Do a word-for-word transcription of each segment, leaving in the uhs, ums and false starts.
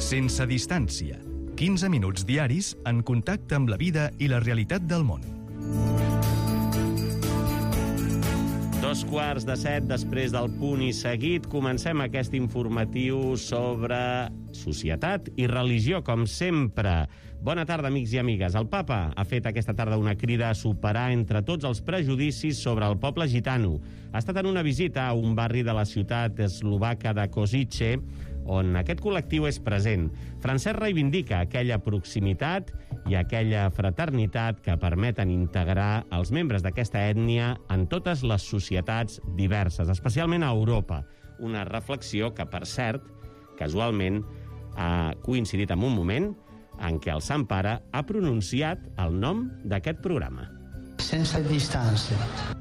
Sense distància. quinze minuts diaris en contacte amb la vida i la realitat del món. Dos quarts de set després del punt i seguit, comencem aquest informatiu sobre societat i religió, com sempre. Bona tarda, amics i amigues. El papa ha fet aquesta tarda una crida a superar entre tots els prejudicis sobre el poble gitano. Ha estat en una visita a un barri de la ciutat eslovaca de Košice, on aquest col·lectiu és present. Francesc reivindica aquella proximitat i aquella fraternitat que permeten integrar els membres d'aquesta ètnia en totes les societats diverses, especialment a Europa. Una reflexió que, per cert, casualment ha coincidit en un moment en què el Sant Pare ha pronunciat el nom d'aquest programa. Sense distància.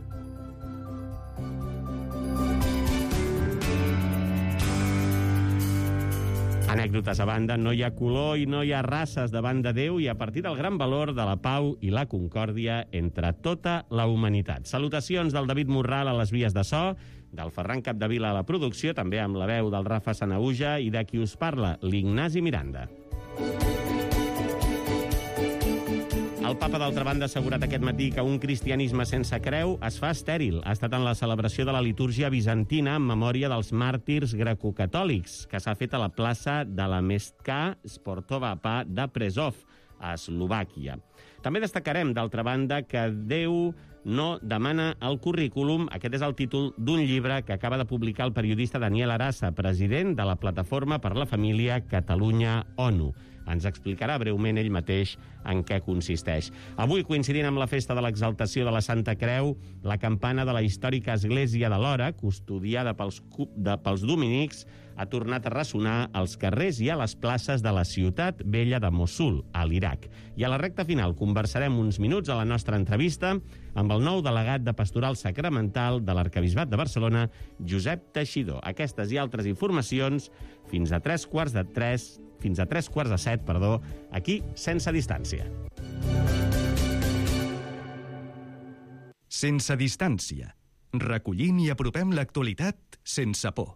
Anècdotes a banda, no hi ha color i no hi ha races davant de Déu i a partir del gran valor de la pau i la concòrdia entre tota la humanitat. Salutacions del David Morral a les vies de so, del Ferran Capdevila a la producció, també amb la veu del Rafa Sanahuja i de qui us parla, l'Ignasi Miranda. El papa, d'altra banda, ha assegurat aquest matí que un cristianisme sense creu es fa estèril. Ha estat en la celebració de la litúrgia bizantina en memòria dels màrtirs grecocatòlics, que s'ha fet a la plaça de la Mestka Sportova Pa de Prešov, a Eslovàquia. També destacarem, d'altra banda, que Déu no demana el currículum. Aquest és el títol d'un llibre que acaba de publicar el periodista Daniel Arassa, president de la Plataforma per la Família Catalunya-ONU. Ens explicarà breument ell mateix en què consisteix. Avui, coincidint amb la festa de l'exaltació de la Santa Creu, la campana de la històrica Església de l'Hora, custodiada pels, de, pels dominics, ha tornat a ressonar als carrers i a les places de la ciutat vella de Mossul, a l'Iraq. I a la recta final conversarem uns minuts a la nostra entrevista amb el nou delegat de Pastoral Sacramental de l'Arquebisbat de Barcelona, Josep Teixidor. Aquestes i altres informacions fins a tres quarts de tres fins a tres quarts de set, perdó, aquí, sense distància. Sense distància. Recollim i apropem l'actualitat sense por.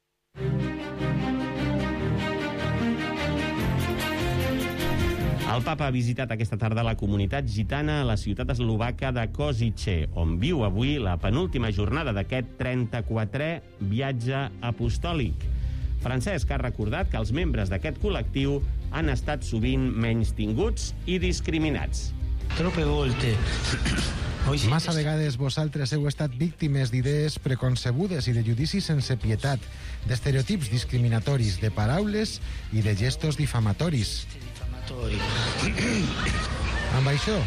El papa ha visitat aquesta tarda la comunitat gitana a la ciutat eslovaca de Košice, on viu avui la penúltima jornada d'aquest trenta-quatrè viatge apostòlic. Francesc ha recordat que els membres d'aquest col·lectiu han estat sovint menystinguts i discriminats. Troppe volte. Massa vegades vosaltres heu estat víctimes d'idees preconcebudes i de judicis sense pietat, d'estereotips discriminatoris, de paraules i de gestos difamatoris. Amb això,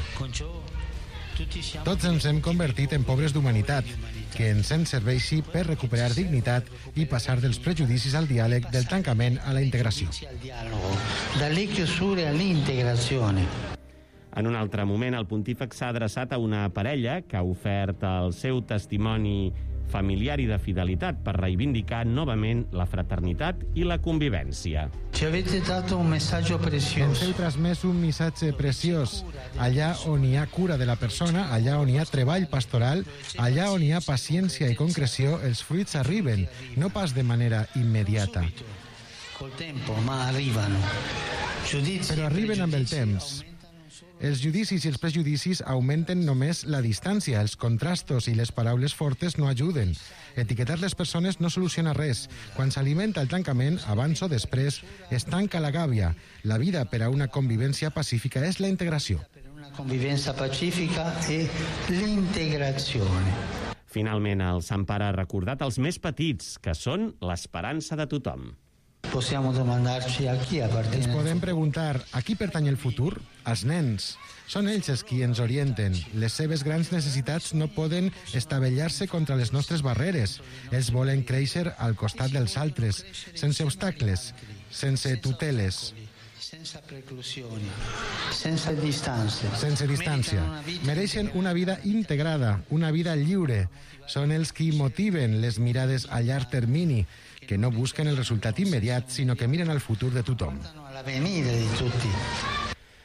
tots ens hem convertit en pobres d'humanitat, que ens en serveixi per recuperar dignitat i passar dels prejudicis al diàleg, del tancament a la integració. Dalle chiusure all'integrazione. En un altre moment, el pontífex s'ha adreçat a una parella que ha ofert el seu testimoni familiar i de fidelitat per reivindicar novament la fraternitat i la convivència. Ci avete dato un messaggio Ens prezioso. heu transmès un missatge preciós. Allà on hi ha cura de la persona, allà on hi ha treball pastoral, allà on hi ha paciència i concreció, els fruits arriben, no pas de manera immediata. Col tempo, ma arrivano. Giudizi Però arriben amb el temps. Els judicis i els prejudicis augmenten només la distància, els contrastos i les paraules fortes no ajuden. Etiquetar les persones no soluciona res. Quan s'alimenta el tancament, abans o després, es tanca la gàbia. La vida per a una convivència pacífica és la integració. per una convivenza pacifica e l'integrazione. Finalment, el Sant Pare ha recordat els més petits, que són l'esperança de tothom. Possiamo domandarci a chi appartiene. Ens podem preguntar a qui pertany el futur? Als nens. Són ells els qui ens orienten. Les seves grans necessitats no poden estavellar-se contra les nostres barreres. Ells volen créixer al costat dels altres, sense obstacles, sense tuteles, Senza preclusioni, senza distanze. sense distància. Mereixen una vida integrada, una vida lliure. Són els qui motiven les mirades a llarg termini, que no busquen el resultat immediat, sinó que miren al futur de tothom. Alla venire di tutti.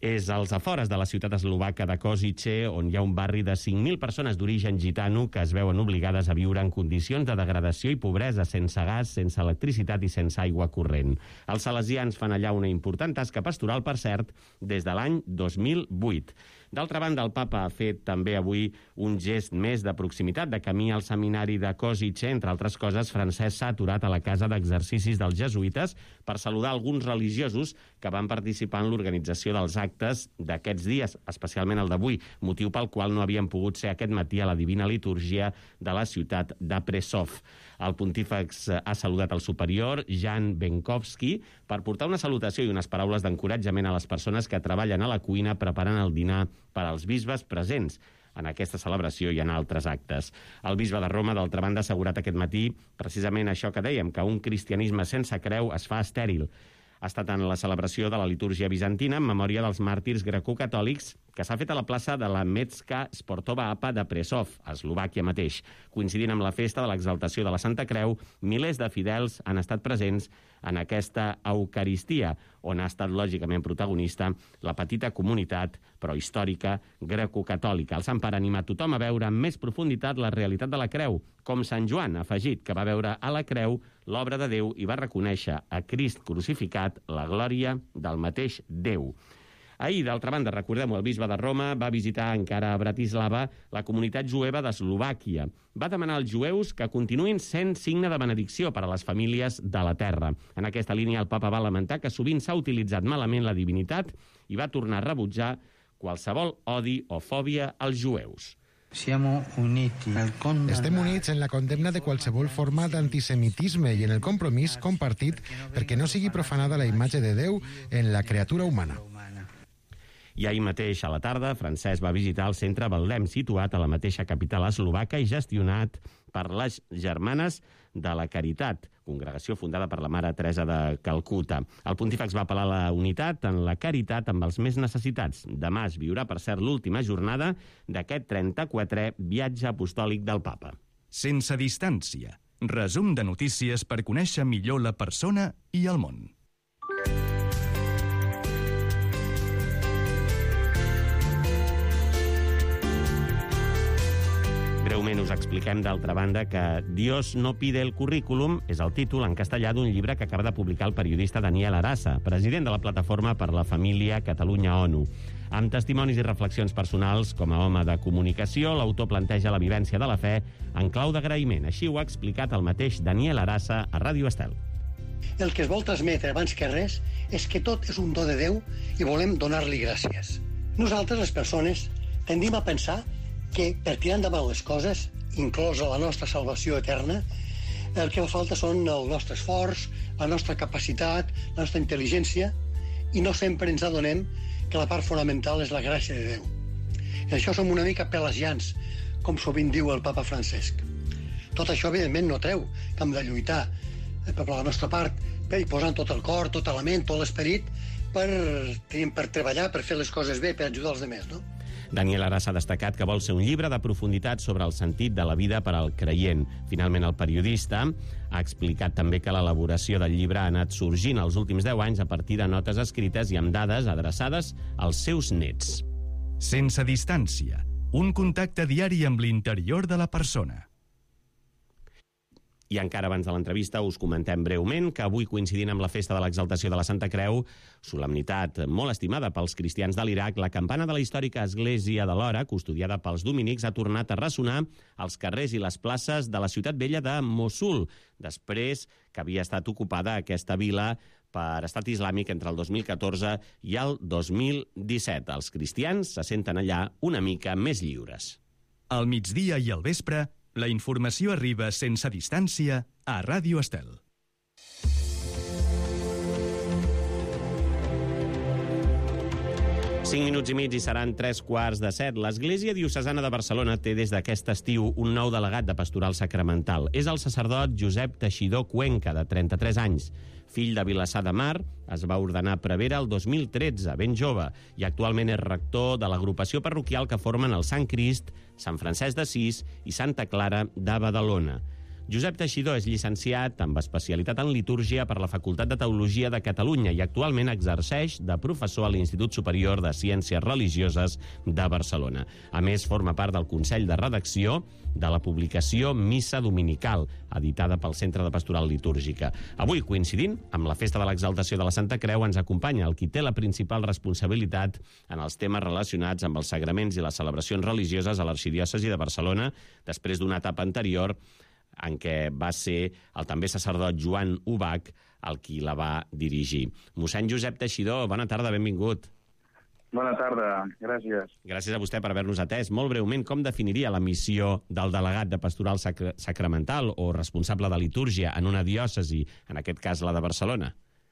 És als afores de la ciutat eslovaca de Košice, on hi ha un barri de cinc mil persones d'origen gitano que es veuen obligades a viure en condicions de degradació i pobresa, sense gas, sense electricitat i sense aigua corrent. Els salesians fan allà una important tasca pastoral, per cert, des de l'any dos mil vuit. D'altra banda, el papa ha fet també avui un gest més de proximitat, de camí al seminari de Košice. Entre altres coses, Francesc s'ha aturat a la casa d'exercicis dels jesuïtes per saludar alguns religiosos que van participar en l'organització dels actes d'aquests dies, especialment el d'avui, motiu pel qual no havien pogut ser aquest matí a la Divina Litúrgia de la ciutat de Prešov. El pontífex ha saludat el superior, Jan Benkovski, per portar una salutació i unes paraules d'encoratjament a les persones que treballen a la cuina preparant el dinar per als bisbes presents en aquesta celebració i en altres actes. El bisbe de Roma, d'altra banda, ha assegurat aquest matí precisament això que dèiem, que un cristianisme sense creu es fa estèril. Ha estat en la celebració de la litúrgia bizantina en memòria dels màrtirs grecocatòlics que s'ha fet a la plaça de la Metska Sportova Apa de Prešov, a Eslovàquia mateix. Coincidint amb la festa de l'exaltació de la Santa Creu, milers de fidels han estat presents en aquesta Eucaristia, on ha estat lògicament protagonista la petita comunitat, però històrica, grecocatòlica. El Sant Pare anima a tothom a veure amb més profunditat la realitat de la creu, com Sant Joan ha afegit, que va veure a la creu l'obra de Déu i va reconèixer a Crist crucificat la glòria del mateix Déu. Ahir, d'altra banda, recordem-ho, el bisbe de Roma va visitar encara a Bratislava la comunitat jueva d'Eslovàquia. Va demanar als jueus que continuïn sent signe de benedicció per a les famílies de la terra. En aquesta línia, el papa va lamentar que sovint s'ha utilitzat malament la divinitat i va tornar a rebutjar qualsevol odi o fòbia als jueus. Estem units en la condemna de qualsevol forma d'antisemitisme i en el compromís compartit perquè no sigui profanada la imatge de Déu en la criatura humana. I ahir mateix, a la tarda, Francesc va visitar el centre Beldem, situat a la mateixa capital eslovaca i gestionat per les Germanes de la Caritat, congregació fundada per la Mare Teresa de Calcuta. El pontífex va apel·lar a la unitat en la caritat amb els més necessitats. Demà es viurà, per cert, l'última jornada d'aquest trenta-quatrè viatge apostòlic del papa. Sense distància. Resum de notícies per conèixer millor la persona i el món. Breument us expliquem, d'altra banda, que Dios no pide el currículum és el títol en castellà d'un llibre que acaba de publicar el periodista Daniel Arasa, president de la Plataforma per la Família Catalunya-ONU. Amb testimonis i reflexions personals, com a home de comunicació, l'autor planteja la vivència de la fe en clau d'agraïment. Així ho ha explicat el mateix Daniel Arasa a Ràdio Estel. El que es vol transmetre abans que res és que tot és un do de Déu i volem donar-li gràcies. Nosaltres, les persones, tendim a pensar que per tirar endavant les coses, inclosa la nostra salvació eterna, el que fa falta són el nostre esforç, la nostra capacitat, la nostra intel·ligència, i no sempre ens adonem que la part fonamental és la gràcia de Déu. I això som una mica pelagians, com sovint diu el papa Francesc. Tot això, evidentment, no treu que hem de lluitar per la nostra part, per posar tot el cor, tot la ment, tot l'esperit, per, per treballar, per fer les coses bé, per ajudar els altres, no? Daniel Arasa ha destacat que vol ser un llibre de profunditat sobre el sentit de la vida per al creient. Finalment, el periodista ha explicat també que l'elaboració del llibre ha anat sorgint els últims deu anys a partir de notes escrites i amb dades adreçades als seus nets. Sense distància. Un contacte diari amb l'interior de la persona. I encara abans de l'entrevista us comentem breument que avui, coincidint amb la festa de l'exaltació de la Santa Creu, solemnitat molt estimada pels cristians de l'Iraq, la campana de la històrica Església de l'Hora, custodiada pels dominics, ha tornat a ressonar als carrers i les places de la ciutat vella de Mossul, després que havia estat ocupada aquesta vila per Estat Islàmic entre el dos mil catorze i el dos mil disset. Els cristians se senten allà una mica més lliures. Al migdia i al vespre, la informació arriba sense distància a Ràdio Estel. Cinc minuts i mig i seran tres quarts de set. L'Església Diocesana de Barcelona té des d'aquest estiu un nou delegat de pastoral sacramental. És el sacerdot Josep Teixidor Cuenca, de trenta-tres anys. Fill de Vilassar de Mar, es va ordenar prevere el dos mil tretze, ben jove, i actualment és rector de l'agrupació parroquial que formen el Sant Crist, Sant Francesc d'Assís i Santa Clara de Badalona. Josep Teixidor és llicenciat amb especialitat en litúrgia per la Facultat de Teologia de Catalunya i actualment exerceix de professor a l'Institut Superior de Ciències Religioses de Barcelona. A més, forma part del Consell de Redacció de la publicació Missa Dominical, editada pel Centre de Pastoral Litúrgica. Avui, coincidint amb la festa de l'exaltació de la Santa Creu, ens acompanya el qui té la principal responsabilitat en els temes relacionats amb els sagraments i les celebracions religioses a l'Arxidiòcesi de Barcelona, després d'una etapa anterior en què va ser el també sacerdot Joan Ubach el qui la va dirigir. Mossèn Josep Teixidor, bona tarda, benvingut. Bona tarda, gràcies. Gràcies a vostè per haver-nos atès. Molt breument, com definiria la missió del delegat de pastoral sacra sacramental o responsable de litúrgia en una diòcesi, en aquest cas la de Barcelona?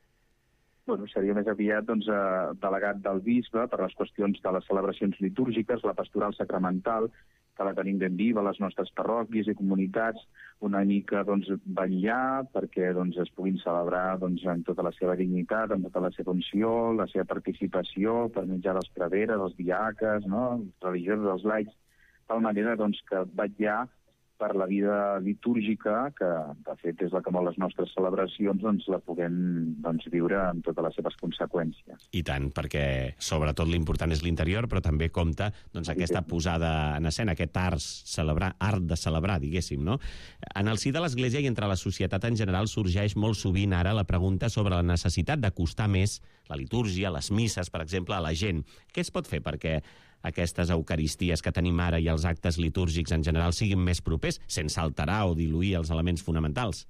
Bueno, seria més aviat doncs, eh, delegat del bisbe per les qüestions de les celebracions litúrgiques, la pastoral sacramental, que la tenim ben viva a les nostres parròquies i comunitats, una mica doncs, vetllar perquè doncs, es puguin celebrar doncs, en tota la seva dignitat, amb tota la seva unció, la seva participació per mitjà dels preveres, els diaques, no? Els religiosos, els laics, de tal manera doncs, que vetllar per la vida litúrgica, que de fet és la que molt les nostres celebracions doncs, la puguem doncs, viure amb totes les seves conseqüències. I tant, perquè sobretot l'important és l'interior, però també compta doncs, aquesta posada en escena, aquest art, celebrar, art de celebrar, diguéssim, no? En el si de l'Església i entre la societat en general sorgeix molt sovint ara la pregunta sobre la necessitat d'acostar més la litúrgia, les misses, per exemple, a la gent. Què es pot fer perquè aquestes eucaristies que tenim ara i els actes litúrgics en general siguin més propers, sense alterar o diluir els elements fonamentals?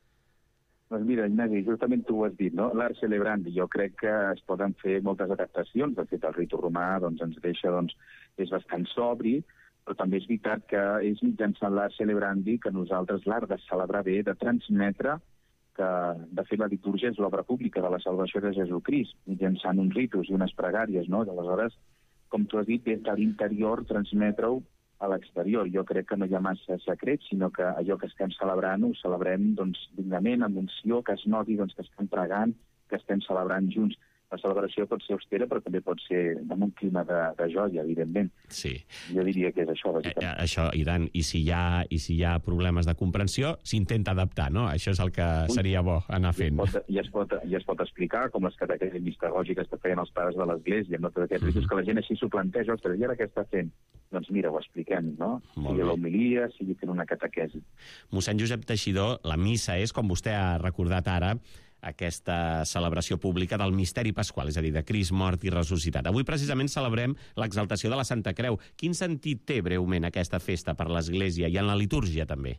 Doncs mira, Ignasi, justament tu ho has dit, no? L'art celebrandi, jo crec que es poden fer moltes adaptacions. De fet, el ritu romà doncs, ens deixa, doncs, és bastant sobri, però també és veritat que és mitjançant l'art celebrandi que nosaltres, l'art de celebrar bé, de transmetre, que de fet la litúrgia és l'obra pública de la salvació de Jesucrist, mitjançant uns ritus i unes pregàries, no? I aleshores, com tu has dit, des de l'interior transmetre-ho a l'exterior. Jo crec que no hi ha massa secret, sinó que allò que estem celebrant ho celebrem doncs, dignament, amb unció, que es noti doncs, que estem pregant, que estem celebrant junts. La celebració pot ser austera, però també pot ser amb un clima de, de joia, evidentment. Sí. Jo diria que és això, bàsicament. Eh, això, i tant. I si hi ha, i si hi ha problemes de comprensió, s'intenta adaptar, no? Això és el que seria bo anar fent. I es pot, i es pot, i es pot explicar, com les catequesis mistagògiques que feien els pares de l'Església, no? Tots aquests ritus, mm-hmm. que la gent així s'ho planteja, ostres, i ara què està fent? Doncs mira, ho expliquem, no? Molt sigui bé. l'homilia, sigui fent una catequesi. Mossèn Josep Teixidor, la missa és, com vostè ha recordat ara, aquesta celebració pública del misteri pasqual, és a dir, de Crist mort i ressuscitat. Avui precisament celebrem l'exaltació de la Santa Creu. Quin sentit té breument aquesta festa per l'Església i en la litúrgia també?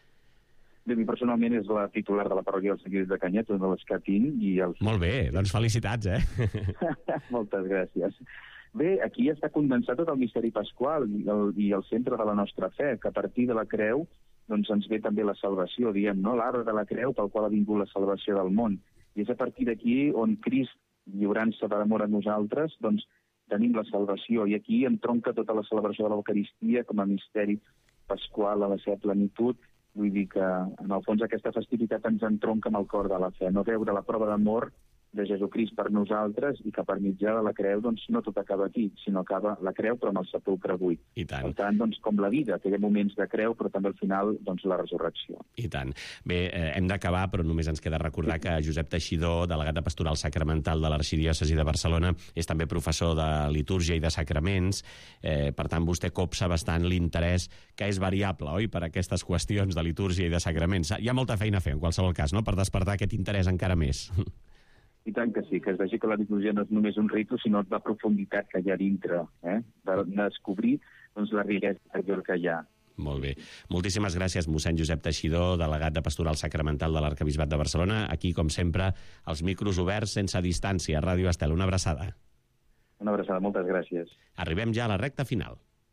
Bé, mi personalment és la titular de la parròquia dels Seguidors de Canyet, una de les que tinc, i els... Molt bé, doncs felicitats, eh? Moltes gràcies. Bé, aquí està condensat tot el misteri pasqual i el, i el centre de la nostra fe, que a partir de la creu doncs ens ve també la salvació, diguem, no? L'arbre de la creu pel qual ha vingut la salvació del món. I és a partir d'aquí on Crist, lliurant-se d'amor a nosaltres, doncs tenim la salvació. I aquí entronca tota la celebració de l'Eucaristia com a misteri pasqual a la seva plenitud. Vull dir que, en el fons, aquesta festivitat ens entronca amb el cor de la fe. No veure la prova d'amor de Jesucrist per nosaltres i que per mitjà de la creu doncs, no tot acaba aquí, sinó acaba la creu però amb el sepulcre buit. I tant. Per tant, doncs, com la vida, que hi ha moments de creu però també al final doncs, la resurrecció. I tant. Bé, eh, hem d'acabar, però només ens queda recordar que Josep Teixidor, delegat de pastoral sacramental de l'Arxidiòcesi de Barcelona, és també professor de litúrgia i de sacraments. Eh, per tant, vostè copsa bastant l'interès, que és variable, oi?, per aquestes qüestions de litúrgia i de sacraments. Hi ha molta feina a fer, en qualsevol cas, no?, per despertar aquest interès encara més. I tant que sí, que es vegi que la litúrgia no és només un ritu, sinó la profunditat que hi ha dintre, eh? de, de descobrir doncs, la riquesa interior que hi ha. Molt bé. Moltíssimes gràcies, mossèn Josep Teixidor, delegat de pastoral sacramental de l'Arquebisbat de Barcelona. Aquí, com sempre, els micros oberts sense distància. Ràdio Estel, una abraçada. Una abraçada, moltes gràcies. Arribem ja a la recta final.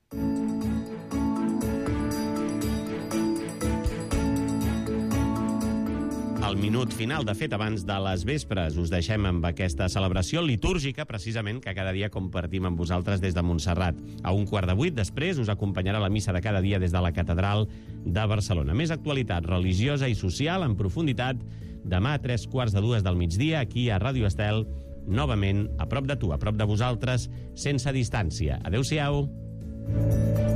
Al minut final, de fet, abans de les vespres, us deixem amb aquesta celebració litúrgica, precisament, que cada dia compartim amb vosaltres des de Montserrat. A un quart de vuit, després, us acompanyarà la missa de cada dia des de la Catedral de Barcelona. Més actualitat religiosa i social en profunditat, demà a tres quarts de dues del migdia, aquí a Ràdio Estel, novament a prop de tu, a prop de vosaltres, sense distància. Adéu-siau.